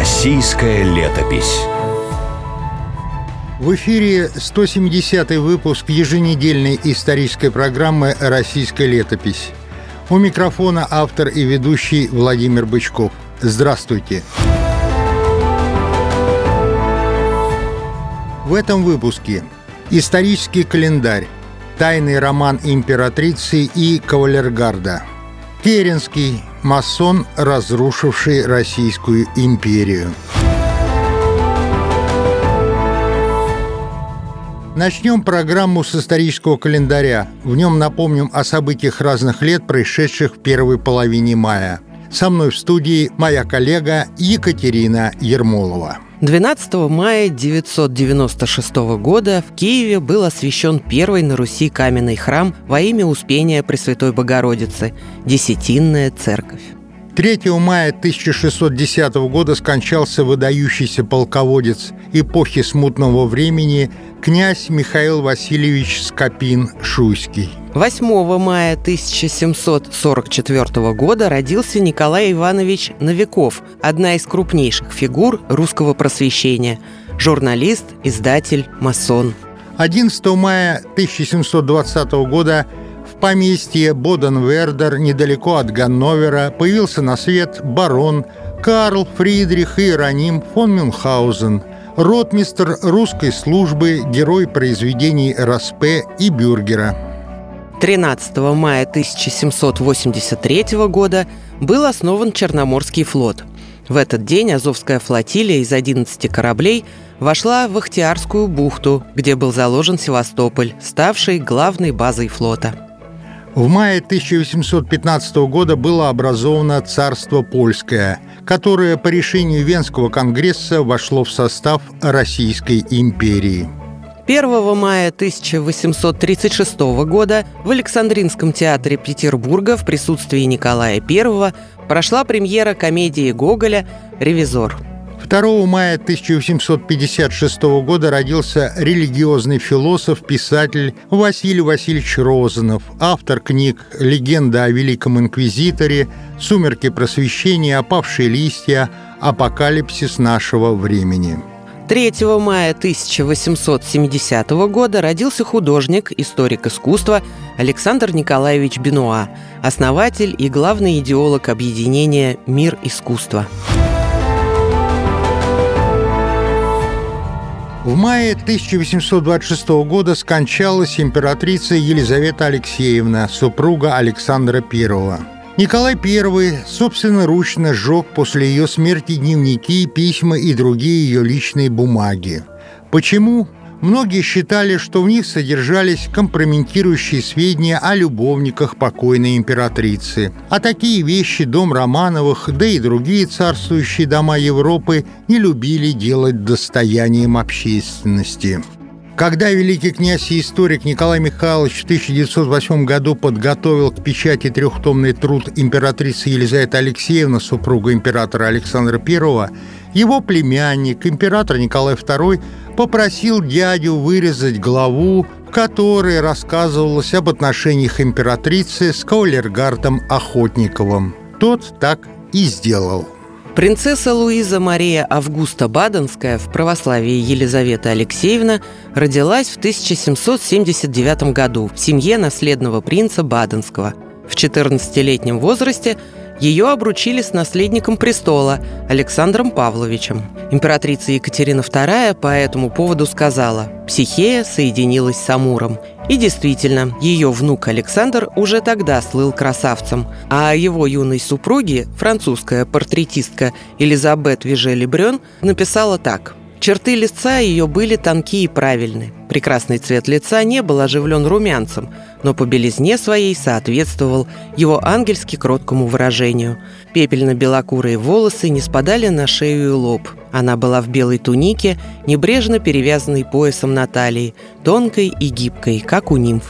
Российская летопись. В эфире 170-й выпуск еженедельной исторической программы «Российская летопись». У микрофона автор и ведущий Владимир Бычков. Здравствуйте! В этом выпуске исторический календарь, тайный роман императрицы и кавалергарда, Керенский, масон, разрушивший Российскую империю. Начнем программу с исторического календаря. В нем напомним о событиях разных лет, происшедших в первой половине мая. Со мной в студии моя коллега Екатерина Ермолова. 12 мая 996 года в Киеве был освящен первый на Руси каменный храм во имя Успения Пресвятой Богородицы – Десятинная церковь. 3 мая 1610 года скончался выдающийся полководец эпохи смутного времени князь Михаил Васильевич Скопин-Шуйский. 8 мая 1744 года родился Николай Иванович Новиков, одна из крупнейших фигур русского просвещения – журналист, издатель, масон. 11 мая 1720 года в поместье Боденвердер, недалеко от Ганновера, появился на свет барон Карл Фридрих Иероним фон Мюнхгаузен, ротмистр русской службы, герой произведений Распе и Бюргера. 13 мая 1783 года был основан Черноморский флот. В этот день Азовская флотилия из 11 кораблей вошла в Ахтиарскую бухту, где был заложен Севастополь, ставший главной базой флота. В мае 1815 года было образовано Царство Польское, которое по решению Венского конгресса вошло в состав Российской империи. 1 мая 1836 года в Александринском театре Петербурга в присутствии Николая I прошла премьера комедии Гоголя «Ревизор». 2 мая 1856 года родился религиозный философ, писатель Василий Васильевич Розанов, автор книг «Легенда о Великом Инквизиторе», «Сумерки просвещения», «Опавшие листья», «Апокалипсис нашего времени». 3 мая 1870 года родился художник, историк искусства Александр Николаевич Бенуа, основатель и главный идеолог объединения «Мир искусства». В мае 1826 года скончалась императрица Елизавета Алексеевна, супруга Александра I. Николай I собственноручно сжег после ее смерти дневники, письма и другие ее личные бумаги. Почему? Многие считали, что в них содержались компрометирующие сведения о любовниках покойной императрицы. А такие вещи дом Романовых, да и другие царствующие дома Европы не любили делать достоянием общественности. Когда великий князь и историк Николай Михайлович в 1908 году подготовил к печати трехтомный труд императрицы Елизаветы Алексеевны, супруга императора Александра I, его племянник, император Николай II, попросил дядю вырезать главу, в которой рассказывалось об отношениях императрицы с кавалергардом Охотниковым. Тот так и сделал. Принцесса Луиза Мария Августа Баденская, в православии Елизавета Алексеевна, родилась в 1779 году в семье наследного принца Баденского. В 14-летнем возрасте ее обручили с наследником престола Александром Павловичем. Императрица Екатерина II по этому поводу сказала: «Психея соединилась с Амуром». И действительно, ее внук Александр уже тогда слыл красавцем, а о его юной супруге французская портретистка Элизабет Виже-Лебрён написала так: «Черты лица ее были тонкие и правильны. Прекрасный цвет лица не был оживлен румянцем, но по белизне своей соответствовал его ангельски кроткому выражению. Пепельно-белокурые волосы не спадали на шею и лоб. Она была в белой тунике, небрежно перевязанной поясом на талии, тонкой и гибкой, как у нимфы».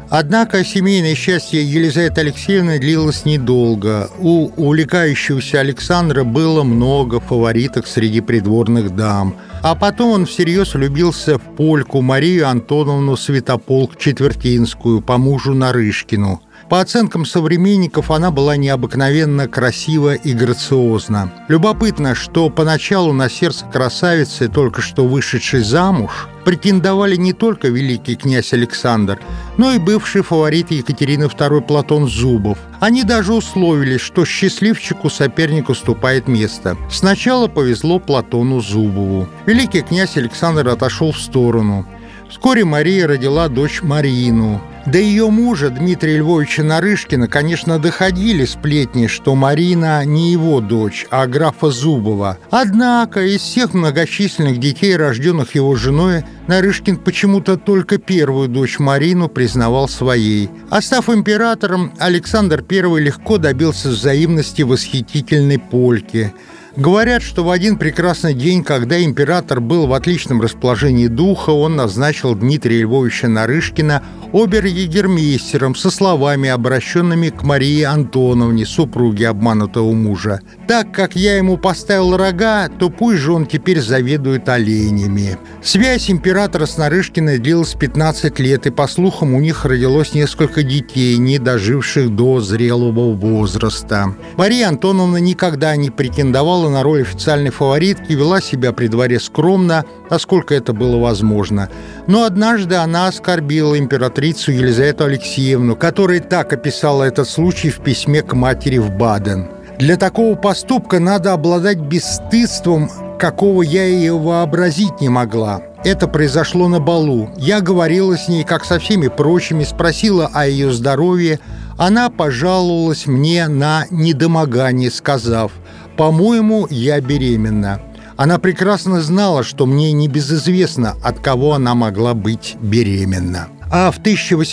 Однако семейное счастье Елизаветы Алексеевны длилось недолго. У увлекающегося Александра было много фавориток среди придворных дам. А потом он всерьез влюбился в польку Марию Антоновну Святополк-Четвертинскую по мужу Нарышкину. По оценкам современников, она была необыкновенно красива и грациозна. Любопытно, что поначалу на сердце красавицы, только что вышедшей замуж, претендовали не только великий князь Александр, но и бывший фаворит Екатерины II Платон Зубов. Они даже условились, что счастливчику соперник уступает место. Сначала повезло Платону Зубову. Великий князь Александр отошел в сторону. Вскоре Мария родила дочь Марину. До ее мужа, Дмитрия Львовича Нарышкина, конечно, доходили сплетни, что Марина не его дочь, а графа Зубова. Однако из всех многочисленных детей, рожденных его женой, Нарышкин почему-то только первую дочь Марину признавал своей. А став императором, Александр I легко добился взаимности восхитительной польки. Говорят, что в один прекрасный день, когда император был в отличном расположении духа, он назначил Дмитрия Львовича Нарышкина обер-егермейстером со словами, обращенными к Марии Антоновне, супруге обманутого мужа. «Так как я ему поставил рога, то пусть же он теперь заведует оленями». Связь императора с Нарышкиной длилась 15 лет, и, по слухам, у них родилось несколько детей, не доживших до зрелого возраста. Мария Антоновна никогда не претендовала на роль официальной фаворитки, вела себя при дворе скромно, насколько это было возможно. Но однажды она оскорбила императрицу Елизавету Алексеевну, которая так описала этот случай в письме к матери в Баден. «Для такого поступка надо обладать бесстыдством, какого я и вообразить не могла. Это произошло на балу. Я говорила с ней, как со всеми прочими, спросила о ее здоровье. Она пожаловалась мне на недомогание, сказав: «По-моему, я беременна». Она прекрасно знала, что мне небезызвестно, от кого она могла быть беременна. А в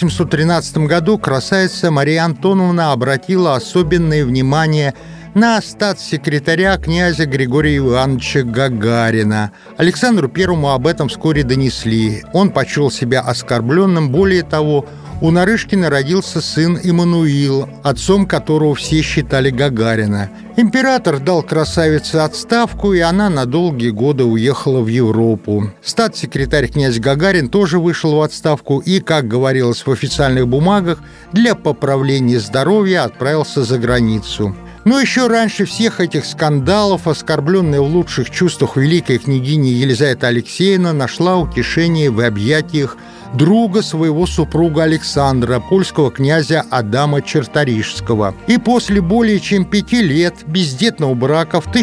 1813 году красавица Мария Антоновна обратила особенное внимание на статс-секретаря князя Григория Ивановича Гагарина. Александру Первому об этом вскоре донесли. Он почел себя оскорбленным. Более того, у Нарышкина родился сын Эммануил, отцом которого все считали Гагарина. Император дал красавице отставку, и она на долгие годы уехала в Европу. Статс-секретарь князь Гагарин тоже вышел в отставку и, как говорилось в официальных бумагах, для поправления здоровья отправился за границу. Но еще раньше всех этих скандалов, оскорбленная в лучших чувствах великая княгиня Елизавета Алексеевна нашла утешение в объятиях друга своего супруга Александра, польского князя Адама Черторижского. И после более чем 5 лет бездетного брака в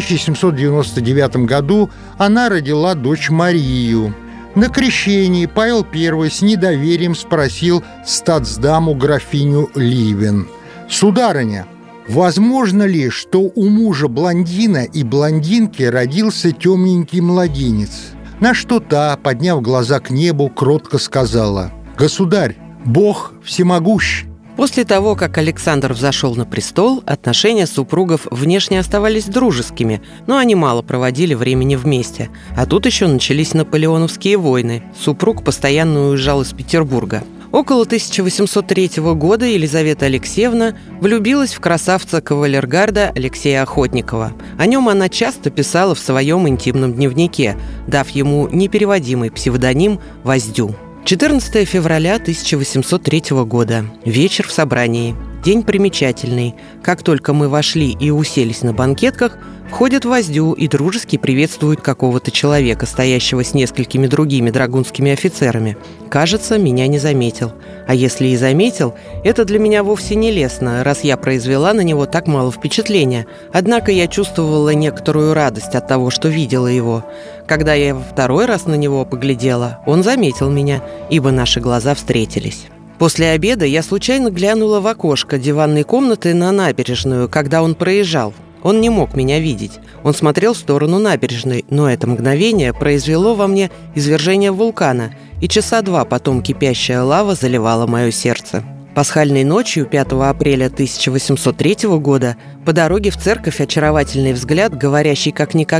1799 году она родила дочь Марию. На крещении Павел I с недоверием спросил статсдаму графиню Ливен: «Сударыня, возможно ли, что у мужа блондина и блондинки родился темненький младенец?» На что та, подняв глаза к небу, кротко сказала: «Государь, Бог всемогущ». После того, как Александр взошел на престол, отношения супругов внешне оставались дружескими, но они мало проводили времени вместе. А тут еще начались наполеоновские войны. Супруг постоянно уезжал из Петербурга. Около 1803 года Елизавета Алексеевна влюбилась в красавца кавалергарда Алексея Охотникова. О нем она часто писала в своем интимном дневнике, дав ему непереводимый псевдоним «Воздю». 14 февраля 1803 года. Вечер в собрании. День примечательный. Как только мы вошли и уселись на банкетках, входят Воздю и дружески приветствуют какого-то человека, стоящего с несколькими другими драгунскими офицерами. Кажется, меня не заметил. А если и заметил, это для меня вовсе не лестно, раз я произвела на него так мало впечатления. Однако я чувствовала некоторую радость от того, что видела его. Когда я во второй раз на него поглядела, он заметил меня, ибо наши глаза встретились. После обеда я случайно глянула в окошко диванной комнаты на набережную, когда он проезжал. Он не мог меня видеть. Он смотрел в сторону набережной, но это мгновение произвело во мне извержение вулкана, и часа 2 потом кипящая лава заливала мое сердце. Пасхальной ночью 5 апреля 1803 года по дороге в церковь очаровательный взгляд, говорящий как никогда: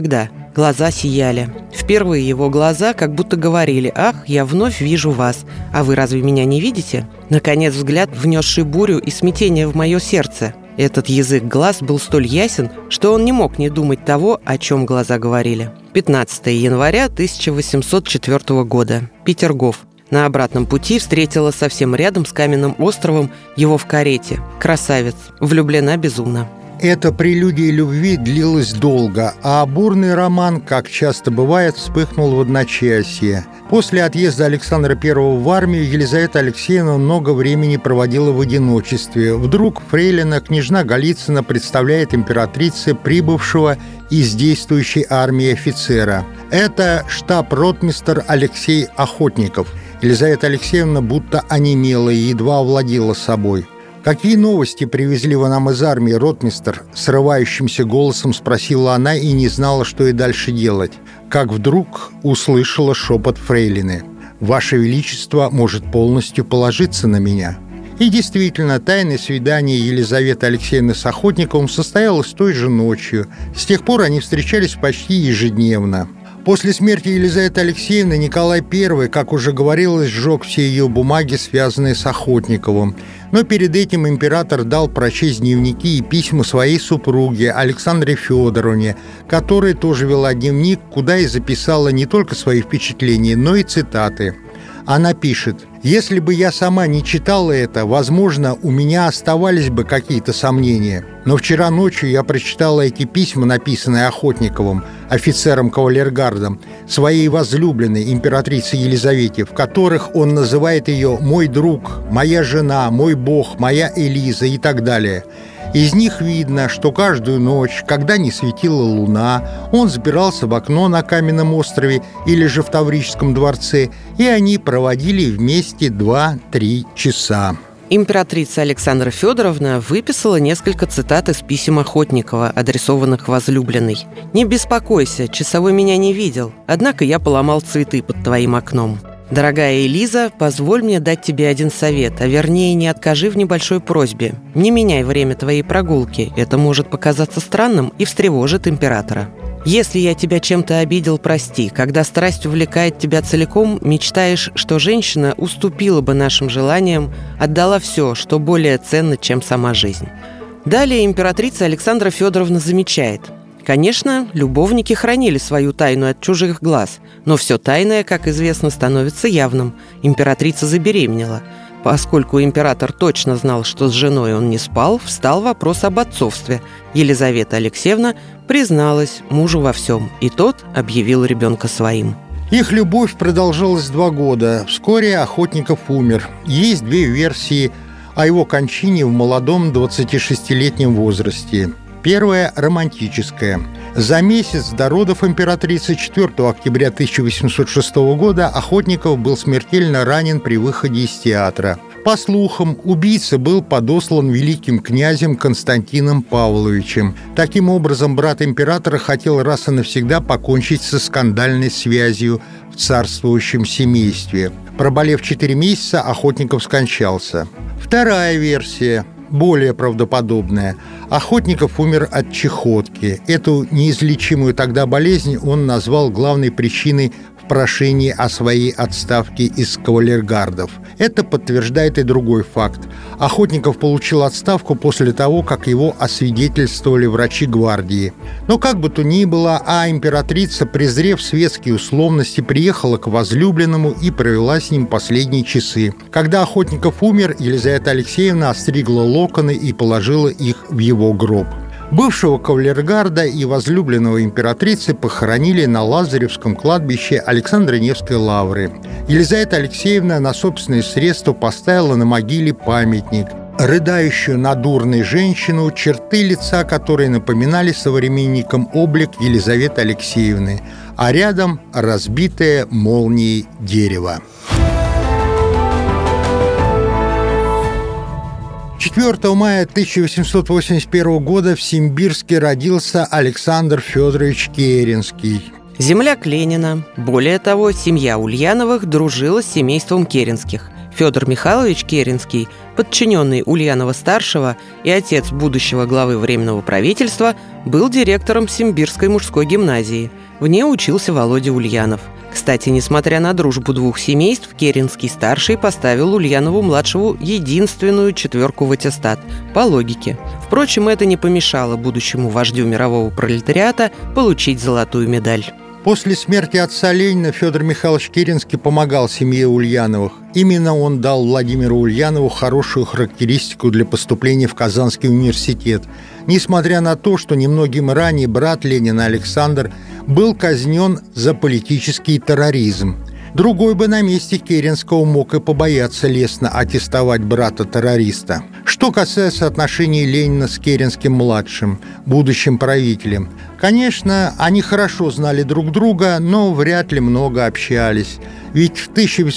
Глаза сияли. Впервые его глаза как будто говорили: «Ах, я вновь вижу вас, а вы разве меня не видите?» Наконец взгляд, внесший бурю и смятение в мое сердце. Этот язык глаз был столь ясен, что он не мог не думать того, о чем глаза говорили. 15 января 1804 года. Петергоф. На обратном пути встретила совсем рядом с каменным островом его в карете. Красавец, влюблена безумно. Эта прелюдия любви длилась долго, а бурный роман, как часто бывает, вспыхнул в одночасье. После отъезда Александра I в армию Елизавета Алексеевна много времени проводила в одиночестве. Вдруг фрейлина княжна Голицына представляет императрице прибывшего из действующей армии офицера. Это штаб-ротмистр Алексей Охотников. Елизавета Алексеевна будто онемела и едва овладела собой. «Какие новости привезли вы нам из армии, ротмистр?» — срывающимся голосом спросила она и не знала, что и дальше делать. Как вдруг услышала шепот фрейлины: «Ваше Величество может полностью положиться на меня». И действительно, тайное свидание Елизаветы Алексеевны с Охотниковым состоялось той же ночью. С тех пор они встречались почти ежедневно. После смерти Елизаветы Алексеевны Николай I, как уже говорилось, сжег все ее бумаги, связанные с Охотниковым. Но перед этим император дал прочесть дневники и письма своей супруге Александре Федоровне, которая тоже вела дневник, куда и записала не только свои впечатления, но и цитаты. Она пишет: «Если бы я сама не читала это, возможно, у меня оставались бы какие-то сомнения. Но вчера ночью я прочитала эти письма, написанные Охотниковым, офицером-кавалергардом, своей возлюбленной императрице Елизавете, в которых он называет ее «мой друг», «моя жена», «мой бог», «моя Элиза» и так далее». Из них видно, что каждую ночь, когда не светила луна, он забирался в окно на каменном острове или же в Таврическом дворце, и они проводили вместе 2-3 часа. Императрица Александра Федоровна выписала несколько цитат из писем Охотникова, адресованных возлюбленной. «Не беспокойся, часовой меня не видел, однако я поломал цветы под твоим окном. Дорогая Элиза, позволь мне дать тебе один совет, а вернее не откажи в небольшой просьбе. Не меняй время твоей прогулки, это может показаться странным и встревожит императора. Если я тебя чем-то обидел, прости. Когда страсть увлекает тебя целиком, мечтаешь, что женщина уступила бы нашим желаниям, отдала все, что более ценно, чем сама жизнь». Далее императрица Александра Федоровна замечает: конечно, любовники хранили свою тайну от чужих глаз, но все тайное, как известно, становится явным. Императрица забеременела. Поскольку император точно знал, что с женой он не спал, встал вопрос об отцовстве. Елизавета Алексеевна призналась мужу во всем, и тот объявил ребенка своим. Их любовь продолжалась 2 года. Вскоре Охотников умер. Есть 2 версии о его кончине в молодом 26-летнем возрасте. Первая – романтическая. За месяц до родов императрицы 4 октября 1806 года Охотников был смертельно ранен при выходе из театра. По слухам, убийца был подослан великим князем Константином Павловичем. Таким образом, брат императора хотел раз и навсегда покончить со скандальной связью в царствующем семействе. Проболев 4 месяца, Охотников скончался. Вторая версия – более правдоподобная. Охотников умер от чехотки. Эту неизлечимую тогда болезнь он назвал главной причиной в прошении о своей отставке из кавалергардов. Это подтверждает и другой факт. Охотников получил отставку после того, как его освидетельствовали врачи гвардии. Но как бы то ни было, императрица, презрев светские условности, приехала к возлюбленному и провела с ним последние часы. Когда Охотников умер, Елизавета Алексеевна остригла локоны и положила их в его гроб. Бывшего кавалергарда и возлюбленного императрицы похоронили на Лазаревском кладбище Александра Невской лавры. Елизавета Алексеевна на собственные средства поставила на могиле памятник, рыдающую надурной женщину, черты лица которой напоминали современникам облик Елизаветы Алексеевны, а рядом разбитое молнией дерево. 4 мая 1881 года в Симбирске родился Александр Федорович Керенский. Земляк Ленина. Более того, семья Ульяновых дружила с семейством Керенских. Федор Михайлович Керенский, подчиненный Ульянова-старшего и отец будущего главы Временного правительства, был директором Симбирской мужской гимназии. В ней учился Володя Ульянов. Кстати, несмотря на дружбу двух семейств, Керенский-старший поставил Ульянову-младшему единственную 4 в аттестат по логике. Впрочем, это не помешало будущему вождю мирового пролетариата получить золотую медаль. После смерти отца Ленина Федор Михайлович Керенский помогал семье Ульяновых. Именно он дал Владимиру Ульянову хорошую характеристику для поступления в Казанский университет, несмотря на то, что немногим ранее брат Ленина Александр был казнен за политический терроризм. Другой бы на месте Керенского мог и побояться лестно аттестовать брата-террориста. Что касается отношений Ленина с Керенским-младшим, будущим правителем, конечно, они хорошо знали друг друга, но вряд ли много общались. Ведь в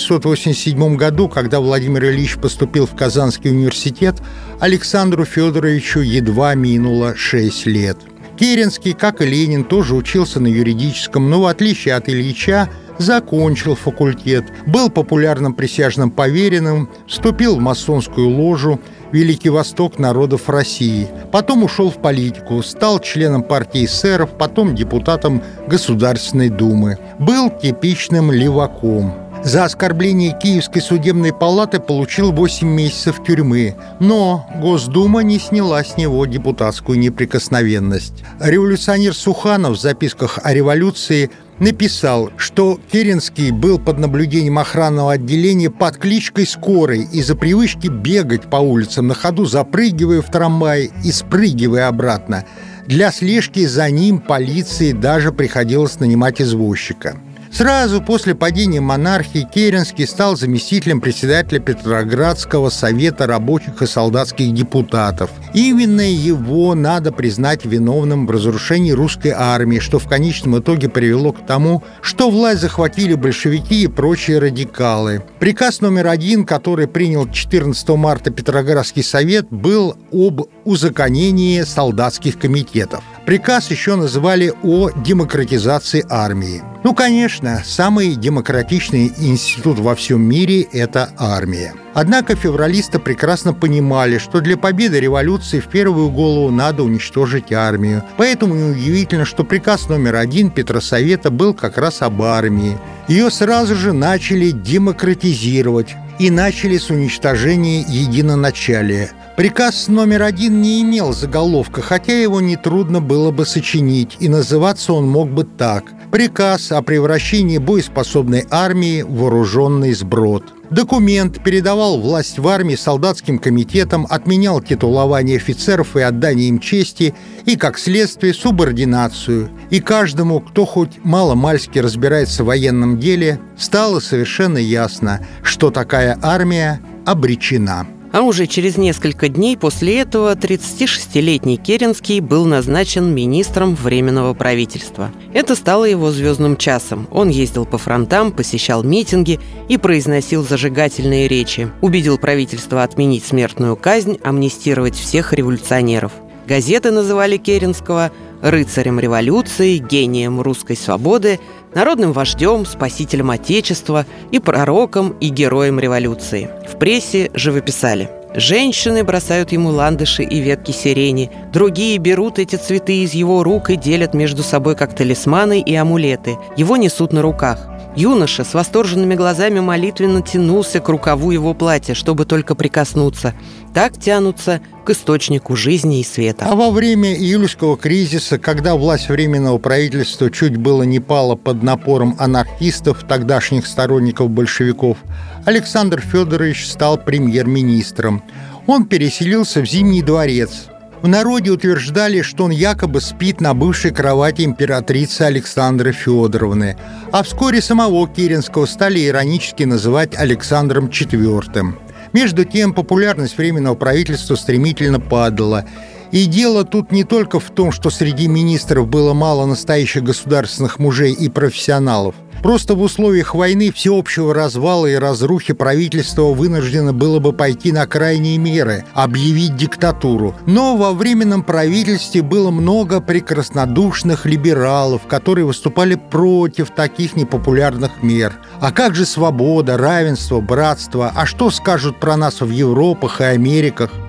1887 году, когда Владимир Ильич поступил в Казанский университет, Александру Федоровичу едва минуло 6 лет. Керенский, как и Ленин, тоже учился на юридическом, но в отличие от Ильича, закончил факультет, был популярным присяжным поверенным, вступил в масонскую ложу «Великий Восток народов России». Потом ушел в политику, стал членом партии эсеров, потом депутатом Государственной Думы. Был типичным леваком. За оскорбление Киевской судебной палаты получил 8 месяцев тюрьмы, но Госдума не сняла с него депутатскую неприкосновенность. Революционер Суханов в записках о революции написал, что Керенский был под наблюдением охранного отделения под кличкой «Скорый» из-за привычки бегать по улицам на ходу, запрыгивая в трамвай и спрыгивая обратно. Для слежки за ним полиции даже приходилось нанимать извозчика. Сразу после падения монархии Керенский стал заместителем председателя Петроградского совета рабочих и солдатских депутатов. Именно его надо признать виновным в разрушении русской армии, что в конечном итоге привело к тому, что власть захватили большевики и прочие радикалы. Приказ номер 1, который принял 14 марта Петроградский совет, был об узаконении солдатских комитетов. Приказ еще называли о демократизации армии. Конечно, самый демократичный институт во всем мире – это армия. Однако февралисты прекрасно понимали, что для победы революции в первую голову надо уничтожить армию. Поэтому неудивительно, что приказ номер 1 Петросовета был как раз об армии. Ее сразу же начали демократизировать и начали с уничтожения единоначалия. Приказ номер 1 не имел заголовка, хотя его нетрудно было бы сочинить, и называться он мог бы так: «Приказ о превращении боеспособной армии в вооруженный сброд». Документ передавал власть в армии солдатским комитетам, отменял титулование офицеров и отдание им чести и, как следствие, субординацию. И каждому, кто хоть мало-мальски разбирается в военном деле, стало совершенно ясно, что такая армия обречена. А уже через несколько дней после этого 36-летний Керенский был назначен министром Временного правительства. Это стало его звездным часом. Он ездил по фронтам, посещал митинги и произносил зажигательные речи. Убедил правительство отменить смертную казнь, амнистировать всех революционеров. Газеты называли Керенского рыцарем революции, гением русской свободы, народным вождем, спасителем Отечества и пророком и героем революции. В прессе живописали: женщины бросают ему ландыши и ветки сирени, другие берут эти цветы из его рук и делят между собой как талисманы и амулеты. Его несут на руках. Юноша с восторженными глазами молитвенно тянулся к рукаву его платья, чтобы только прикоснуться. Так тянутся к источнику жизни и света. А во время июльского кризиса, когда власть Временного правительства чуть было не пала под напором анархистов, тогдашних сторонников большевиков, Александр Федорович стал премьер-министром. Он переселился в Зимний дворец. В народе утверждали, что он якобы спит на бывшей кровати императрицы Александры Федоровны, а вскоре самого Керенского стали иронически называть Александром IV. Между тем, популярность Временного правительства стремительно падала. И дело тут не только в том, что среди министров было мало настоящих государственных мужей и профессионалов. Просто в условиях войны, всеобщего развала и разрухи правительство вынуждено было бы пойти на крайние меры, объявить диктатуру. Но во Временном правительстве было много прекраснодушных либералов, которые выступали против таких непопулярных мер. А как же свобода, равенство, братство? А что скажут про нас в Европах и Америках?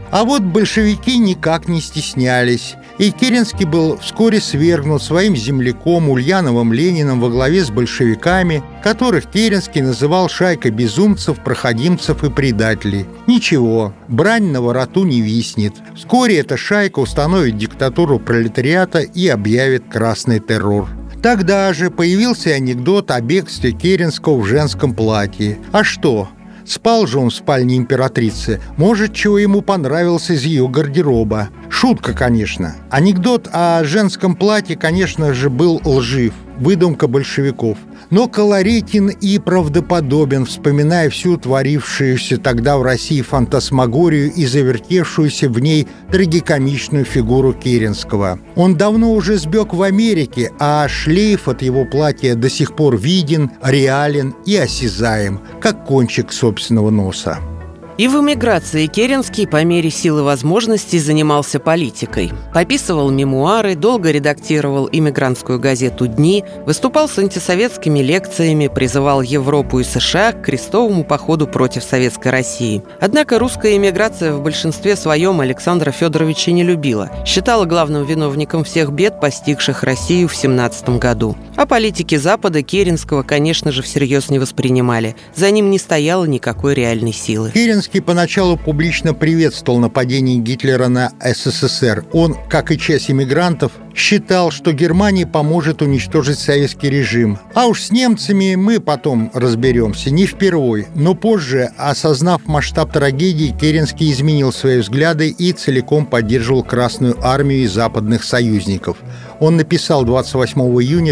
А вот большевики никак не стеснялись, и Керенский был вскоре свергнут своим земляком Ульяновым Лениным во главе с большевиками, которых Керенский называл шайкой безумцев, проходимцев и предателей. Ничего, брань на вороту не виснет. Вскоре эта шайка установит диктатуру пролетариата и объявит красный террор. Тогда же появился анекдот о бегстве Керенского в женском платье. А что? Спал же он в спальне императрицы. Может, чего ему понравилось из ее гардероба. Шутка, конечно. Анекдот о женском платье, конечно же, был лжив. Выдумка большевиков. Но колоритен и правдоподобен, вспоминая всю творившуюся тогда в России фантасмагорию и завертевшуюся в ней трагикомичную фигуру Керенского. Он давно уже сбег в Америке, а шлейф от его платья до сих пор виден, реален и осязаем, как кончик собственного носа. И в эмиграции Керенский по мере сил и возможностей занимался политикой. Пописывал мемуары, долго редактировал иммигрантскую газету «Дни», выступал с антисоветскими лекциями, призывал Европу и США к крестовому походу против Советской России. Однако русская эмиграция в большинстве своем Александра Федоровича не любила. Считала главным виновником всех бед, постигших Россию в 1917 году. А политики Запада Керенского, конечно же, всерьез не воспринимали. За ним не стояло никакой реальной силы. Керенский поначалу публично приветствовал нападение Гитлера на СССР. Он, как и часть эмигрантов, считал, что Германия поможет уничтожить советский режим. А уж с немцами мы потом разберемся, не впервой. Но позже, осознав масштаб трагедии, Керенский изменил свои взгляды и целиком поддерживал Красную армию и западных союзников. Он написал 28 июня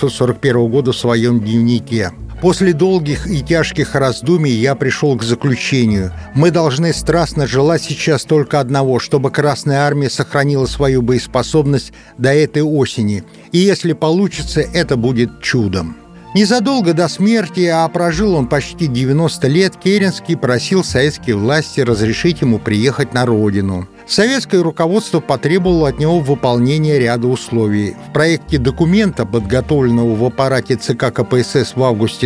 1941 года в своем дневнике: «После долгих и тяжких раздумий я пришел к заключению. Мы должны страстно желать сейчас только одного, чтобы Красная армия сохранила свою боеспособность до этой осени. И если получится, это будет чудом». Незадолго до смерти, а прожил он почти 90 лет, Керенский просил советские власти разрешить ему приехать на родину. Советское руководство потребовало от него выполнения ряда условий. В проекте документа, подготовленного в аппарате ЦК КПСС в августе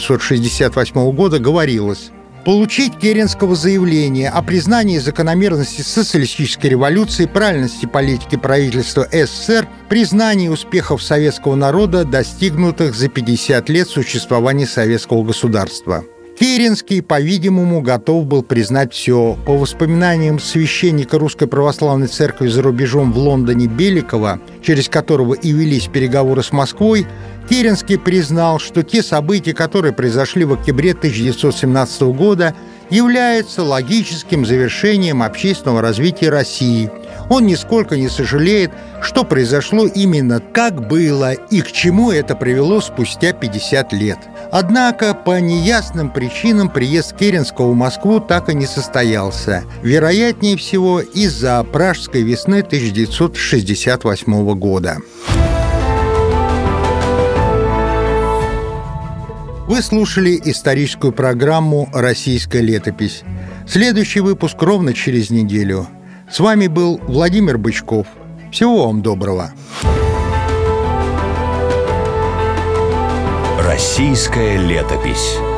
1968 года, говорилось: получить Керенского заявление о признании закономерности социалистической революции, правильности политики правительства СССР, признании успехов советского народа, достигнутых за 50 лет существования советского государства. Керенский, по-видимому, готов был признать все. По воспоминаниям священника Русской Православной Церкви за рубежом в Лондоне Беликова, через которого и велись переговоры с Москвой, Керенский признал, что те события, которые произошли в октябре 1917 года, являются логическим завершением общественного развития России. Он нисколько не сожалеет, что произошло именно как было и к чему это привело спустя 50 лет. Однако по неясным причинам приезд Керенского в Москву так и не состоялся. Вероятнее всего, из-за Пражской весны 1968 года. Вы слушали историческую программу «Российская летопись». Следующий выпуск ровно через неделю. С вами был Владимир Бычков. Всего вам доброго. Российская летопись.